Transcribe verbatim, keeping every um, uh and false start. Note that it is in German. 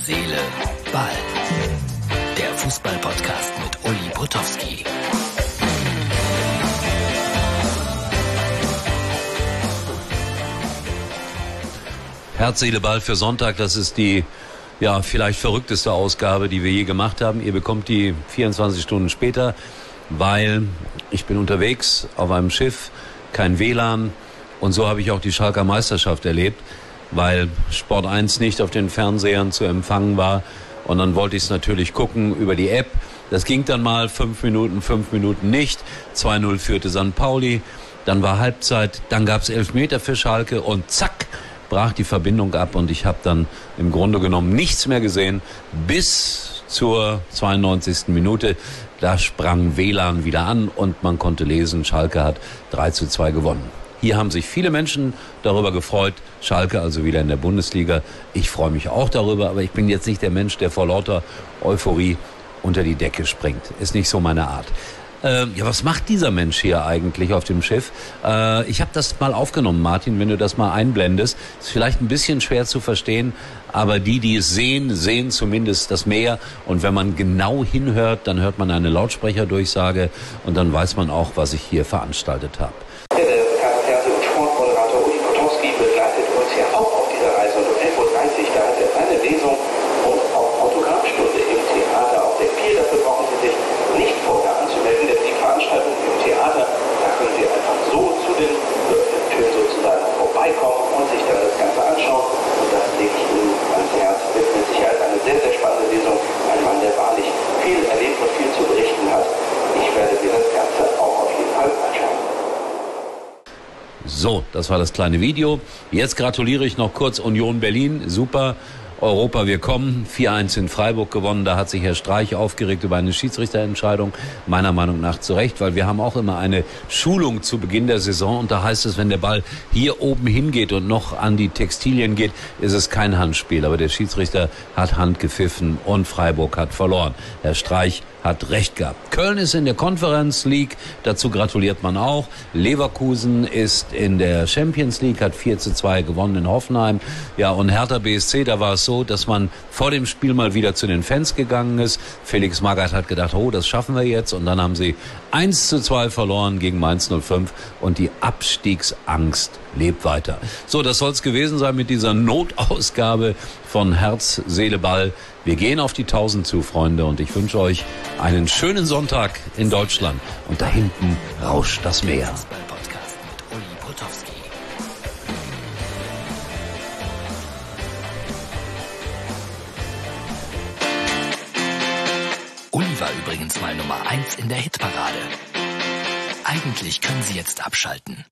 Seele, Ball. Der Fußball-Podcast mit Uli Potowski. Herz, Seele, Ball für Sonntag, das ist die ja vielleicht verrückteste Ausgabe, die wir je gemacht haben. Ihr bekommt die vierundzwanzig Stunden später, weil ich bin unterwegs auf einem Schiff, kein W L A N, und so habe ich auch die Schalker Meisterschaft erlebt, weil Sport eins nicht auf den Fernsehern zu empfangen war, und dann wollte ich es natürlich gucken über die App. Das ging dann mal fünf Minuten, fünf Minuten nicht. zwei null führte Sankt Pauli, dann war Halbzeit, dann gab es Elfmeter für Schalke und zack, brach die Verbindung ab und ich habe dann im Grunde genommen nichts mehr gesehen bis zur zweiundneunzigsten Minute. Da sprang W L A N wieder an und man konnte lesen, Schalke hat drei zu zwei gewonnen. Hier haben sich viele Menschen darüber gefreut, Schalke also wieder in der Bundesliga. Ich freue mich auch darüber, aber ich bin jetzt nicht der Mensch, der vor lauter Euphorie unter die Decke springt. Ist nicht so meine Art. Äh, ja, was macht dieser Mensch hier eigentlich auf dem Schiff? Äh, ich habe das mal aufgenommen, Martin, wenn du das mal einblendest. Ist vielleicht ein bisschen schwer zu verstehen, aber die, die es sehen, sehen zumindest das Meer. Und wenn man genau hinhört, dann hört man eine Lautsprecherdurchsage und dann weiß man auch, was ich hier veranstaltet habe. Der Fernseh- und Sportmoderator Uli Potowski begleitet uns ja auch auf dieser Reise. Und um elf Uhr dreißig, da hat er eine Lesung und auch Autogrammstunde im Theater auf der Pier. Dafür brauchen Sie sich nicht vorher anzumelden, denn die Veranstaltung im Theater, da können Sie einfach so zu den Türen sozusagen vorbeikommen und sich dann das Ganze anschauen. Und das lege ich Ihnen ans Herz. Wird mit Sicherheit eine sehr, sehr spannende Lesung. Ein Mann, der wahrlich viel erlebt und viel zu berichten hat. Ich werde mir das Ganze auch auf jeden Fall anschauen. So, das war das kleine Video. Jetzt gratuliere ich noch kurz Union Berlin. Super. Europa, wir kommen. vier eins in Freiburg gewonnen. Da hat sich Herr Streich aufgeregt über eine Schiedsrichterentscheidung. Meiner Meinung nach zu Recht, weil wir haben auch immer eine Schulung zu Beginn der Saison. Und da heißt es, wenn der Ball hier oben hingeht und noch an die Textilien geht, ist es kein Handspiel. Aber der Schiedsrichter hat Hand gepfiffen und Freiburg hat verloren. Herr Streich hat recht gehabt. Köln ist in der Conference League, dazu gratuliert man auch. Leverkusen ist in der Champions League, hat vier zu zwei gewonnen in Hoffenheim. Ja, und Hertha B S C, da war es so, dass man vor dem Spiel mal wieder zu den Fans gegangen ist. Felix Magath hat gedacht, oh, das schaffen wir jetzt. Und dann haben sie eins zu zwei verloren gegen Mainz null fünf und die Abstiegsangst lebt weiter. So, das soll es gewesen sein mit dieser Notausgabe von Herz, Seele, Ball. Wir gehen auf die tausend zu, Freunde, und ich wünsche euch einen schönen Sonntag in Deutschland. Und da hinten rauscht das Meer. Fußball-Podcast mit Uli Potowski. Uli war übrigens mal Nummer eins in der Hitparade. Eigentlich können Sie jetzt abschalten.